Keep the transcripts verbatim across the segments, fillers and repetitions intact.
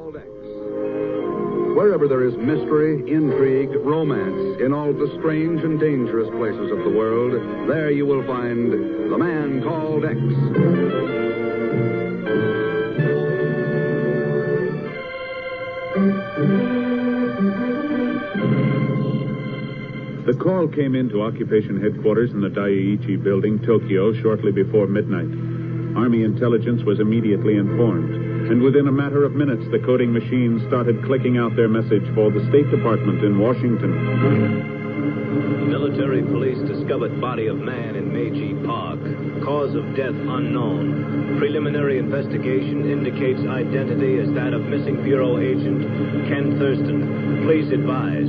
called X. Wherever there is mystery, intrigue, romance, in all the strange and dangerous places of the world, there you will find The Man Called X. The call came into occupation headquarters in the Daiichi building, Tokyo, shortly before midnight. Army intelligence was immediately informed, and within a matter of minutes, the coding machines started clicking out their message for the State Department in Washington. Military police discovered body of man in Meiji Park. Cause of death unknown. Preliminary investigation indicates identity as that of missing Bureau agent Ken Thurston. Please advise.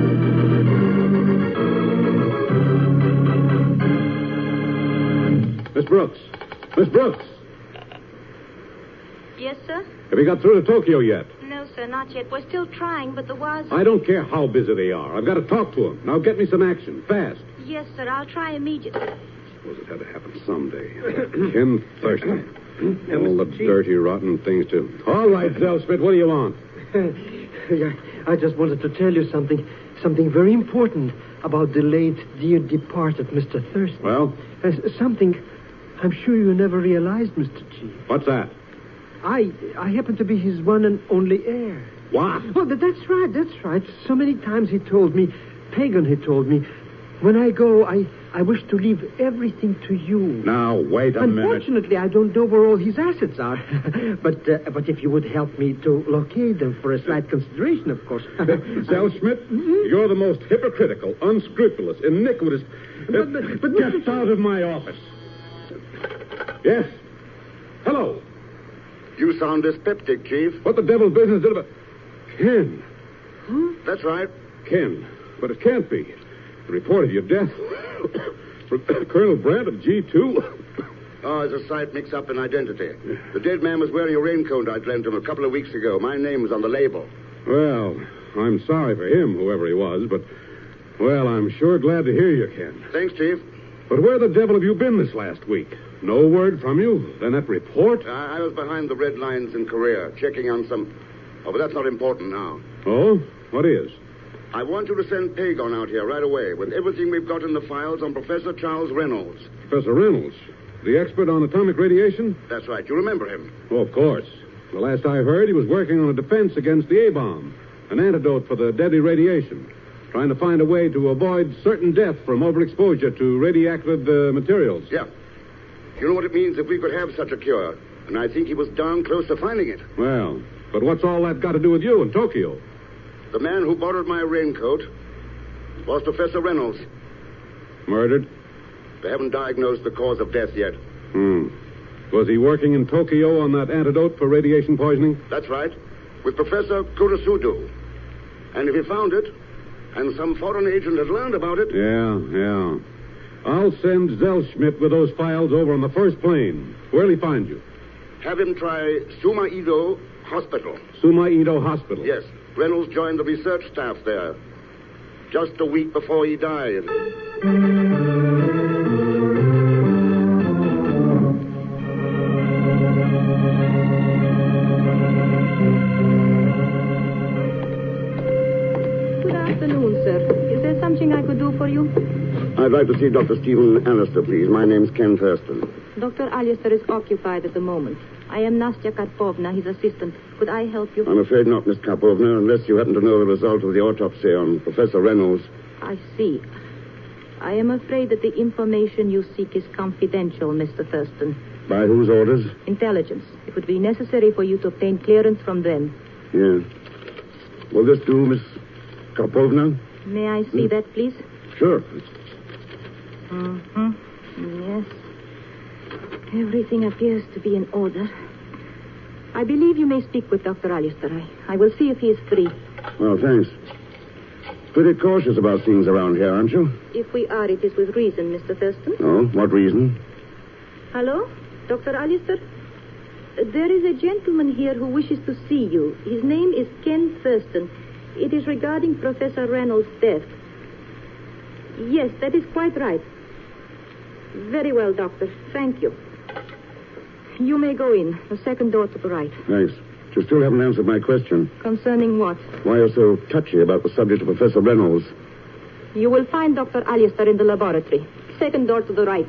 Miss Brooks. Miss Brooks. Yes, sir? Have you got through to Tokyo yet? No, sir, not yet. We're still trying, but the was... I don't care how busy they are. I've got to talk to them. Now get me some action, fast. Yes, sir, I'll try immediately. Suppose it had to happen someday. Ken Thurston. All the dirty, rotten things to... All right, Zellschmidt, what do you want? I just wanted to tell you something, something very important about the late, dear departed Mister Thurston. Well? Uh, something I'm sure you never realized, Mister Chief. What's that? I I happen to be his one and only heir. What? Oh, that's right, that's right. So many times he told me, Pagan had told me, when I go, I, I wish to leave everything to you. Now, wait a minute. Unfortunately, I don't know where all his assets are. but uh, but if you would help me to locate them for a slight consideration, of course. Zellschmidt, mm-hmm. You're the most hypocritical, unscrupulous, iniquitous... But, but, but Get out of my office. Yes? Hello? You sound dyspeptic, Chief. What the devil's business is it about... Ken. Huh? That's right. Ken. But it can't be. The report of your death... Colonel Brandt of G two? Oh, there's a slight mix-up in identity. The dead man was wearing a raincoat I'd lent him a couple of weeks ago. My name was on the label. Well, I'm sorry for him, whoever he was, but... Well, I'm sure glad to hear you, Ken. Thanks, Chief. But where the devil have you been this last week? No word from you? Then that report? I, I was behind the red lines in Korea, checking on some... Oh, but that's not important now. Oh? What is? I want you to send Pagon out here right away with everything we've got in the files on Professor Charles Reynolds. Professor Reynolds? The expert on atomic radiation? That's right. You remember him. Oh, of course. The last I heard, he was working on a defense against the A-bomb, an antidote for the deadly radiation, trying to find a way to avoid certain death from overexposure to radioactive uh, materials. Yeah. You know what it means if we could have such a cure? And I think he was darn close to finding it. Well, but what's all that got to do with you in Tokyo? The man who borrowed my raincoat was Professor Reynolds. Murdered? They haven't diagnosed the cause of death yet. Hmm. Was he working in Tokyo on that antidote for radiation poisoning? That's right. With Professor Kurosudo. And if he found it, and some foreign agent has learned about it... Yeah, yeah. I'll send Zellschmidt with those files over on the first plane. Where'll he find you? Have him try Sumaido Hospital. Sumaido Hospital? Yes. Reynolds joined the research staff there just a week before he died. Good afternoon, sir. Is there something I could do for you? I'd like to see Doctor Stephen Allister, please. My name's Ken Thurston. Doctor Allister is occupied at the moment. I am Nastya Karpovna, his assistant. Could I help you? I'm afraid not, Miss Karpovna, unless you happen to know the result of the autopsy on Professor Reynolds. I see. I am afraid that the information you seek is confidential, Mister Thurston. By whose orders? Intelligence. It would be necessary for you to obtain clearance from them. Yeah. Will this do, Miss Karpovna? May I see mm. that, please? Sure. Mm-hmm. Yes. Everything appears to be in order. I believe you may speak with Doctor Allister. I, I will see if he is free. Well, thanks. Pretty cautious about things around here, aren't you? If we are, it is with reason, Mister Thurston. Oh, what reason? Hello? Doctor Allister? There is a gentleman here who wishes to see you. His name is Ken Thurston. It is regarding Professor Reynolds' death. Yes, that is quite right. Very well, Doctor. Thank you. You may go in. The second door to the right. Thanks. You still haven't answered my question. Concerning what? Why are you so touchy about the subject of Professor Reynolds? You will find Doctor Alistair in the laboratory. Second door to the right.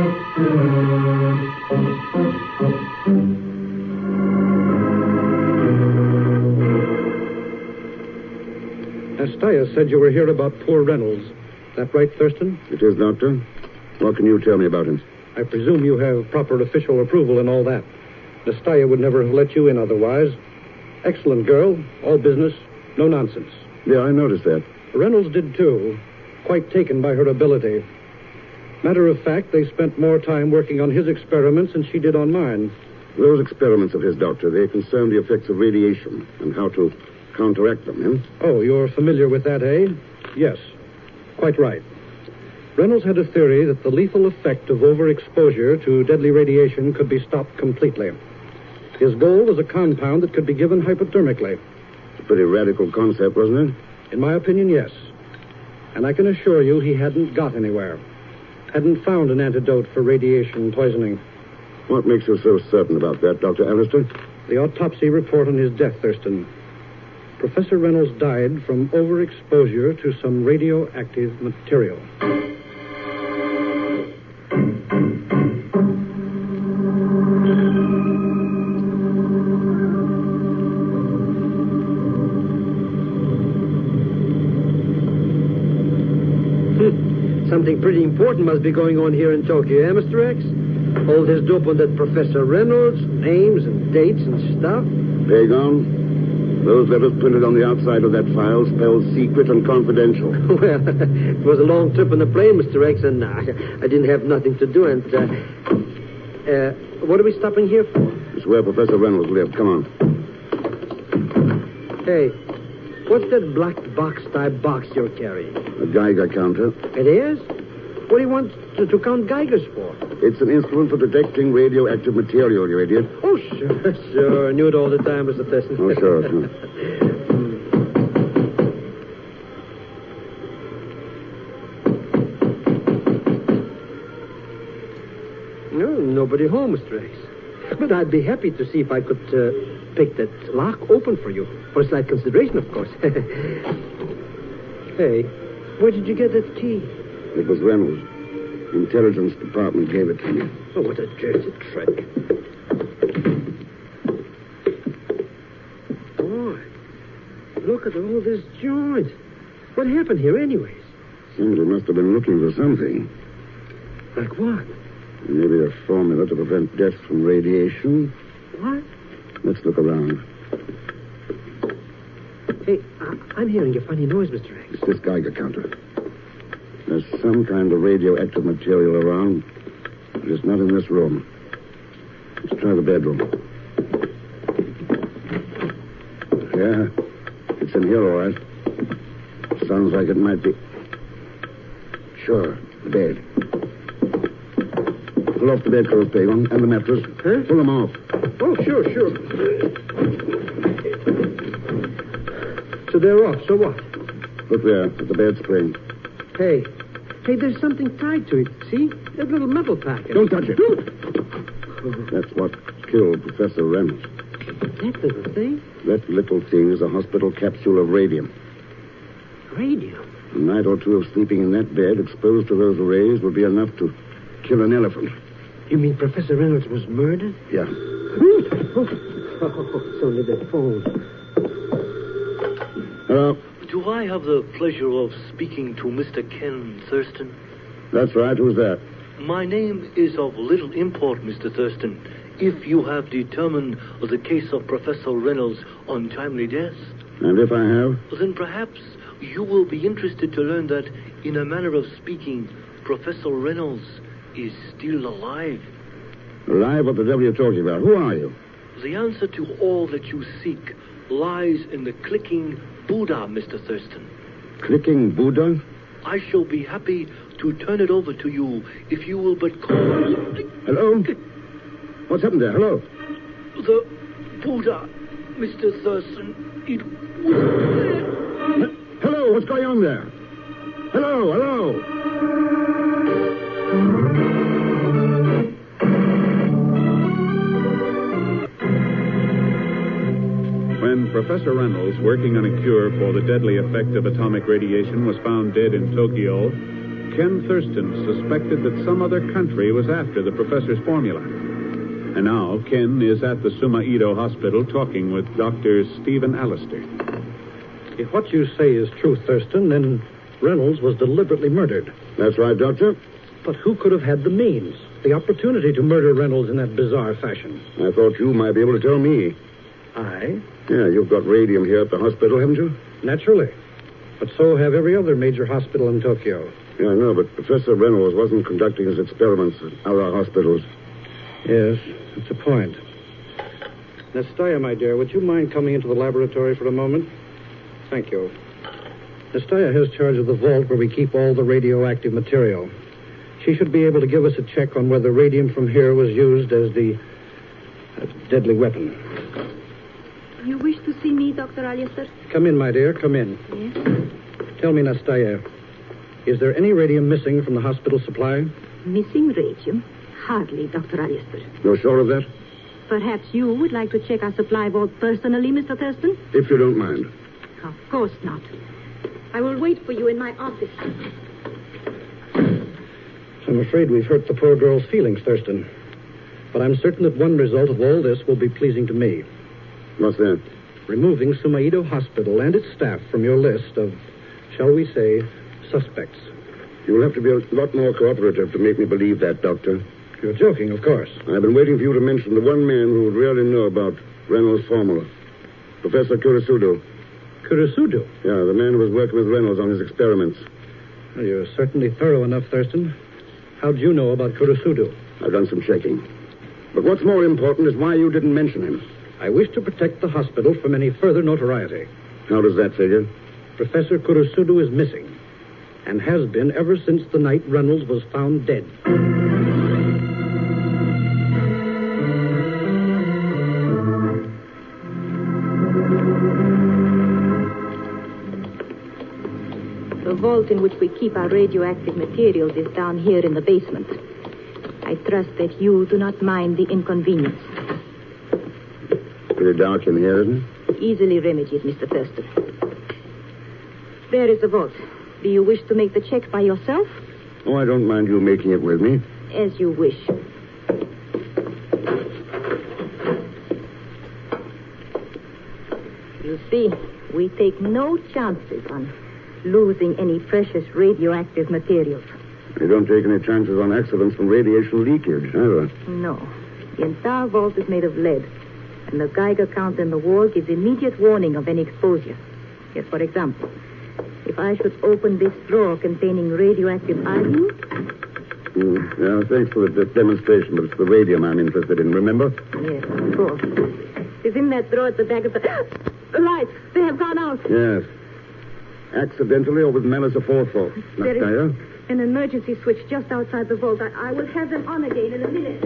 Astaya said you were here about poor Reynolds. That right, Thurston? It is, Doctor. What can you tell me about him? I presume you have proper official approval and all that. Astaya would never have let you in otherwise. Excellent girl, all business, no nonsense. Yeah, I noticed that. Reynolds did too. Quite taken by her ability. Matter of fact, they spent more time working on his experiments than she did on mine. Those experiments of his, Doctor, they concern the effects of radiation and how to counteract them, eh? Oh, you're familiar with that, eh? Yes. Quite right. Reynolds had a theory that the lethal effect of overexposure to deadly radiation could be stopped completely. His goal was a compound that could be given hypodermically. It's a pretty radical concept, wasn't it? In my opinion, yes. And I can assure you he hadn't got anywhere. Hadn't found an antidote for radiation poisoning. What makes you so certain about that, Doctor Alistair? The autopsy report on his death, Thurston. Professor Reynolds died from overexposure to some radioactive material. Something pretty important must be going on here in Tokyo, eh, Mister X? All this dope on that Professor Reynolds, names and dates and stuff. Pagon, those letters printed on the outside of that file spell secret and confidential. Well, it was a long trip on the plane, Mister X, and uh, I didn't have nothing to do. And, uh, uh, what are we stopping here for? It's where Professor Reynolds lived. Come on. Hey, what's that black box-type box you're carrying? A Geiger counter. It is? What do you want to, to count Geigers for? It's an instrument for detecting radioactive material, you idiot. Oh, sure, sure. I knew it all the time, Mister Thurston. Oh, sure, sure. No, nobody home, Mister X. But I'd be happy to see if I could uh, pick that lock open for you. For a slight consideration, of course. Hey, where did you get that key? It was Reynolds. The intelligence department gave it to me. Oh, what a dirty trick. Boy, look at all this joint. What happened here, anyways? Somebody must have been looking for something. Like what? Maybe a formula to prevent death from radiation. What? Let's look around. Hey, I- I'm hearing a funny noise, Mister X. It's this Geiger counter. There's some kind of radioactive material around, but it's not in this room. Let's try the bedroom. Yeah, it's in here, all right. Sounds like it might be. Sure, the bed. Pull off the bedclothes, Pagon, and the mattress. Huh? Pull them off. Oh, sure, sure. So they're off. So what? Look there, at the bed spring. Hey, hey, there's something tied to it. See? That little metal packet. Don't touch it. That's what killed Professor Reynolds. That little thing? That little thing is a hospital capsule of radium. Radium? A night or two of sleeping in that bed, exposed to those rays, would be enough to kill an elephant. You mean Professor Reynolds was murdered? Yeah. Oh, it's only that phone. Hello. Do I have the pleasure of speaking to Mister Ken Thurston? That's right. Who's that? My name is of little import, Mister Thurston, if you have determined the case of Professor Reynolds' untimely death. And if I have? Then perhaps you will be interested to learn that, in a manner of speaking, Professor Reynolds is still alive. Alive? What the devil are you talking about? Who are you? The answer to all that you seek lies in the clicking Buddha, Mister Thurston. Clicking Buddha? I shall be happy to turn it over to you if you will but call. Hello? What's happened there? Hello? The Buddha, Mister Thurston. It was... Hello? What's going on there? Hello? Hello? Professor Reynolds, working on a cure for the deadly effect of atomic radiation, was found dead in Tokyo, Ken Thurston suspected that some other country was after the professor's formula. And now Ken is at the Sumaido Hospital talking with Doctor Stephen Allister. If what you say is true, Thurston, then Reynolds was deliberately murdered. That's right, Doctor. But who could have had the means, the opportunity to murder Reynolds in that bizarre fashion? I thought you might be able to tell me. I? Yeah, you've got radium here at the hospital, haven't you? Naturally. But so have every other major hospital in Tokyo. Yeah, I know, but Professor Reynolds wasn't conducting his experiments at our hospitals. Yes, that's a point. Nastya, my dear, would you mind coming into the laboratory for a moment? Thank you. Nastya has charge of the vault where we keep all the radioactive material. She should be able to give us a check on whether radium from here was used as the uh, deadly weapon. You wish to see me, Doctor Allister? Come in, my dear, come in. Yes? Tell me, Nastya, is there any radium missing from the hospital supply? Missing radium? Hardly, Doctor Allister. You're sure of that? Perhaps you would like to check our supply vault personally, Mister Thurston? If you don't mind. Of course not. I will wait for you in my office. I'm afraid we've hurt the poor girl's feelings, Thurston. But I'm certain that one result of all this will be pleasing to me. What's that? Removing Sumaido Hospital and its staff from your list of, shall we say, suspects. You'll have to be a lot more cooperative to make me believe that, Doctor. You're joking, of course. I've been waiting for you to mention the one man who would really know about Reynolds' formula. Professor Kurisudo. Kurisudo? Yeah, the man who was working with Reynolds on his experiments. Well, you're certainly thorough enough, Thurston. How'd you know about Kurisudo? I've done some checking. But what's more important is why you didn't mention him. I wish to protect the hospital from any further notoriety. How does that figure? Professor Kurisudo is missing, and has been ever since the night Reynolds was found dead. The vault in which we keep our radioactive materials is down here in the basement. I trust that you do not mind the inconvenience. Pretty dark in here, isn't it? Easily remedied, Mister Thurston. There is the vault. Do you wish to make the check by yourself? Oh, I don't mind you making it with me. As you wish. You see, we take no chances on losing any precious radioactive materials. You don't take any chances on accidents from radiation leakage, either. No. The entire vault is made of lead, and the Geiger count in the wall gives immediate warning of any exposure. Yes, for example, if I should open this drawer containing radioactive iodine... Mm, yeah, thanks for the demonstration, but it's the radium I'm interested in, remember? Yes, of course. It's in that drawer at the back of the... The lights, they have gone out. Yes. Accidentally or with malice aforethought. There Nastya? is an emergency switch just outside the vault. I, I will have them on again in a minute.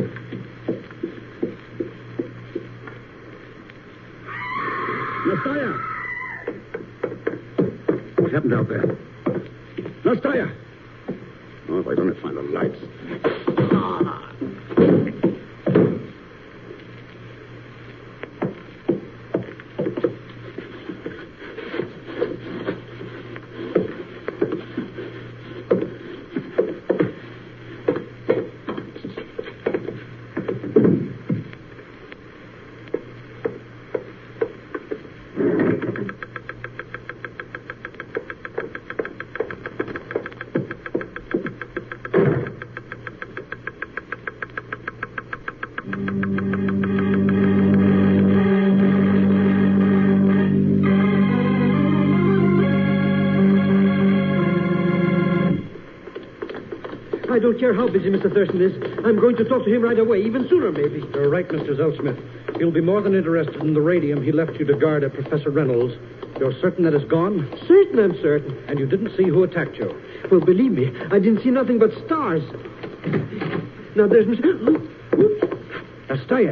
Nastya! What happened out there? Nastya! Oh, if I don't find the lights. Ah. I don't care how busy Mister Thurston is. I'm going to talk to him right away, even sooner, maybe. You're right, Mister Zelsmith. You'll be more than interested in the radium he left you to guard at Professor Reynolds. You're certain that it's gone? Certain, I'm certain. And you didn't see who attacked you? Well, believe me, I didn't see nothing but stars. Now, there's Mister Nastya.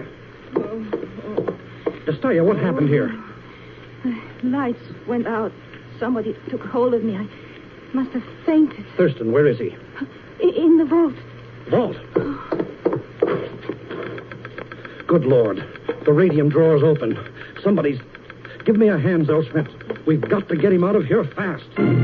Nastya, what happened here? Lights went out. Somebody took hold of me. I must have fainted. Thurston, where is he? In the vault. Vault? Good Lord. The radium drawer's open. Somebody's Give me a hand, Zellsmith. We've got to get him out of here fast.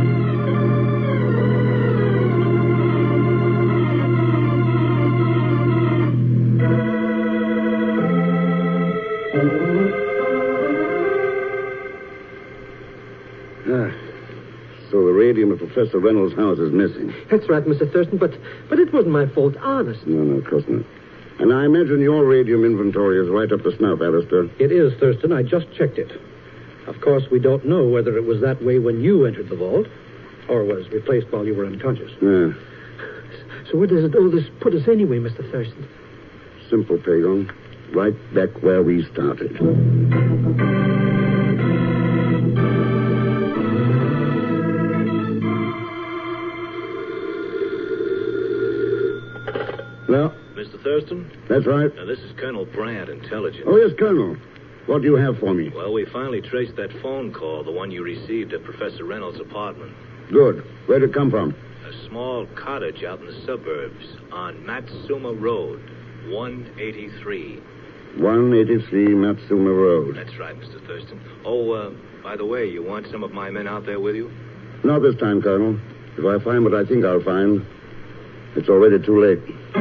Ah, so the radium at Professor Reynolds' house is missing. That's right, Mister Thurston, but but it wasn't my fault, honest. No, no, of course not. And I imagine your radium inventory is right up the snuff, Alistair. It is, Thurston. I just checked it. Of course, we don't know whether it was that way when you entered the vault or was replaced while you were unconscious. Yeah. So where does it, all this put us anyway, Mister Thurston? Simple, Pagon. Right back where we started. Well, Mister Thurston? that's right. Now, this is Colonel Brandt, Intelligence. Oh, yes, Colonel. What do you have for me? Well, we finally traced that phone call, the one you received at Professor Reynolds' apartment. Good. Where'd it come from? A small cottage out in the suburbs on Matsuma Road, one eighty-three. one eighty-three Matsuma Road. That's right, Mister Thurston. Oh, uh, by the way, you want some of my men out there with you? Not this time, Colonel. If I find what I think I'll find, it's already too late.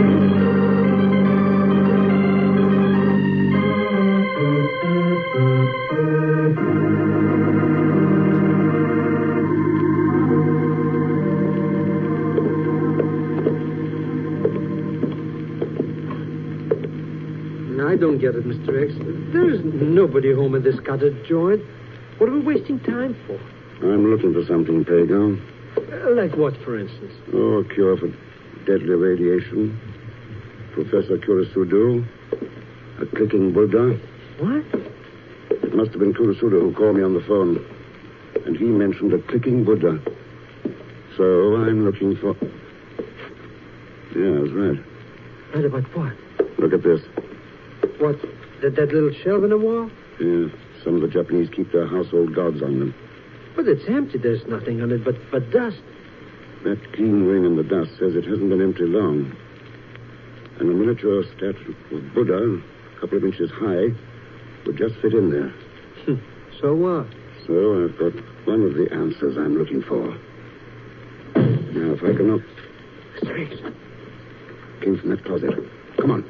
I don't get it, Mister X. There's nobody home in this cottage joint. What are we wasting time for? I'm looking for something, Pagon. Uh, like what, for instance? Oh, a cure for deadly radiation. Professor Kurisudu. A clicking Buddha. What? It must have been Kurisudu who called me on the phone. And he mentioned a clicking Buddha. So I'm looking for... Yeah, that's right. Right about what? Look at this. What? That, that little shelf in the wall? Yeah, some of the Japanese keep their household gods on them. But it's empty. There's nothing on it but, but dust. That clean ring in the dust says it hasn't been empty long. And a miniature statue of Buddha, a couple of inches high, would just fit in there. So what? So I've got one of the answers I'm looking for. Now, if I can... Up... Mister X. Came from that closet. Come on.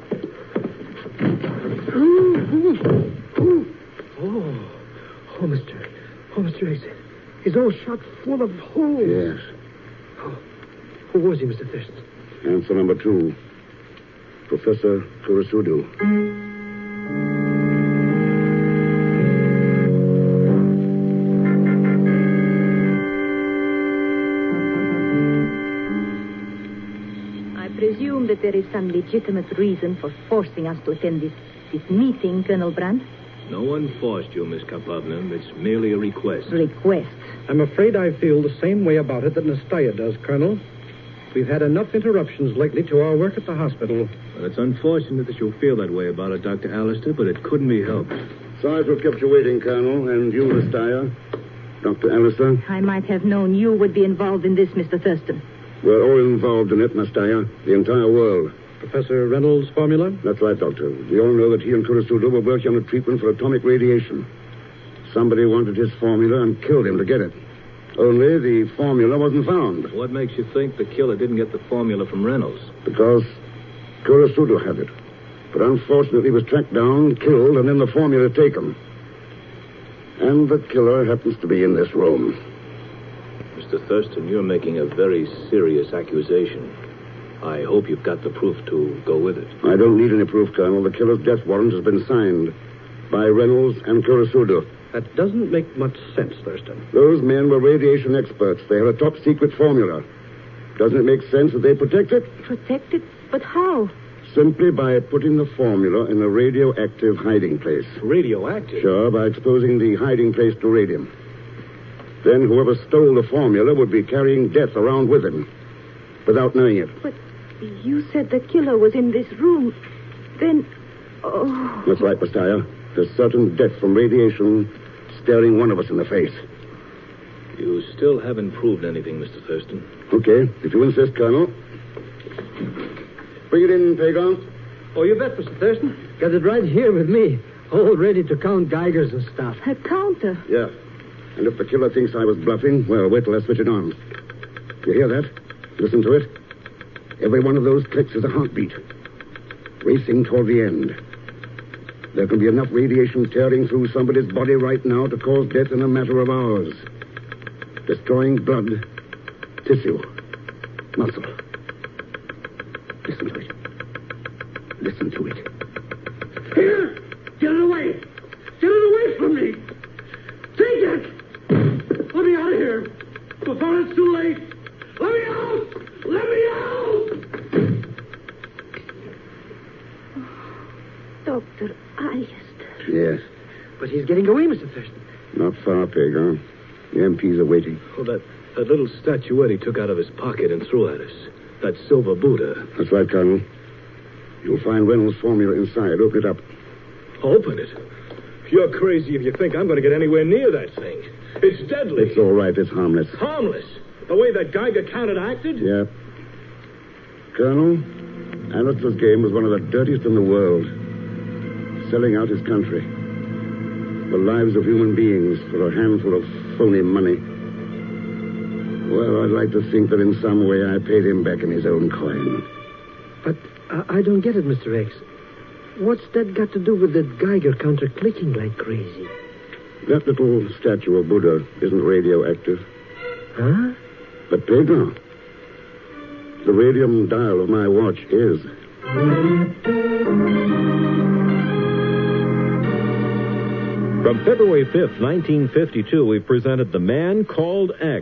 Oh, oh, Mister Oh, Mister X. He's all shot full of holes. Yes. Oh, who was he, Mister Thurston? Answer number two. Professor Kurisudu. I presume that there is some legitimate reason for forcing us to attend this, this meeting, Colonel Brandt. No one forced you, Miss Karpovna. It's merely a request. Request. I'm afraid I feel the same way about it that Nastya does, Colonel. We've had enough interruptions lately to our work at the hospital. Well, it's unfortunate that you feel that way about it, Doctor Alistair, but it couldn't be helped. Sorry to have kept you waiting, Colonel, and you, Nastya. Doctor Alistair. I might have known you would be involved in this, Mister Thurston. We're all involved in it, Nastya. The entire world. Professor Reynolds' formula? That's right, Doctor. We all know that he and Kurisudu were working on a treatment for atomic radiation. Somebody wanted his formula and killed him to get it. Only the formula wasn't found. What makes you think the killer didn't get the formula from Reynolds? Because Kurisudu had it. But unfortunately was tracked down, killed, and then the formula taken. And the killer happens to be in this room. Mister Thurston, you're making a very serious accusation. I hope you've got the proof to go with it. I don't need any proof, Colonel. The killer's death warrant has been signed by Reynolds and Kurisudu. That doesn't make much sense, Thurston. Those men were radiation experts. They had a top-secret formula. Doesn't it make sense that they protect it? Protect it? But how? Simply by putting the formula in a radioactive hiding place. Radioactive? Sure, by exposing the hiding place to radium. Then whoever stole the formula would be carrying death around with him, without knowing it. But you said the killer was in this room. Then... Oh... That's right, Nastya. There's certain death from radiation staring one of us in the face. You still haven't proved anything, Mister Thurston. Okay, if you insist, Colonel. Bring it in, Pagon. Oh, you bet, Mister Thurston. Got it right here with me. All ready to count Geigers and stuff. A counter. Yeah. And if the killer thinks I was bluffing, well, wait till I switch it on. You hear that? Listen to it. Every one of those clicks is a heartbeat. Racing toward the end. There can be enough radiation tearing through somebody's body right now to cause death in a matter of hours. Destroying blood, tissue, muscle. Listen to it. Listen to it. Here! Get it away! Get it away from me! Take it! Let me out of here! Before it's too late! Let me out! Let me out! Doctor Alistair. Yes. But he's getting away, Mister Thurston. Not far, Peg, huh? The M Ps are waiting. Oh, that, that little statuette he took out of his pocket and threw at us. That silver Buddha. That's right, Colonel. You'll find Reynolds' formula inside. Open it up. Open it. You're crazy if you think I'm going to get anywhere near that thing. It's deadly. It's all right. It's harmless. Harmless. The way that Geiger counteracted? Yeah. Colonel, Alistair's game was one of the dirtiest in the world. Selling out his country. The lives of human beings for a handful of phony money. Well, I'd like to think that in some way I paid him back in his own coin. But I, I don't get it, Mister X. What's that got to do with the Geiger counter clicking like crazy? That little statue of Buddha isn't radioactive. Huh? But, Pedro, the radium dial of my watch is. From February fifth, nineteen fifty-two, we presented The Man Called X.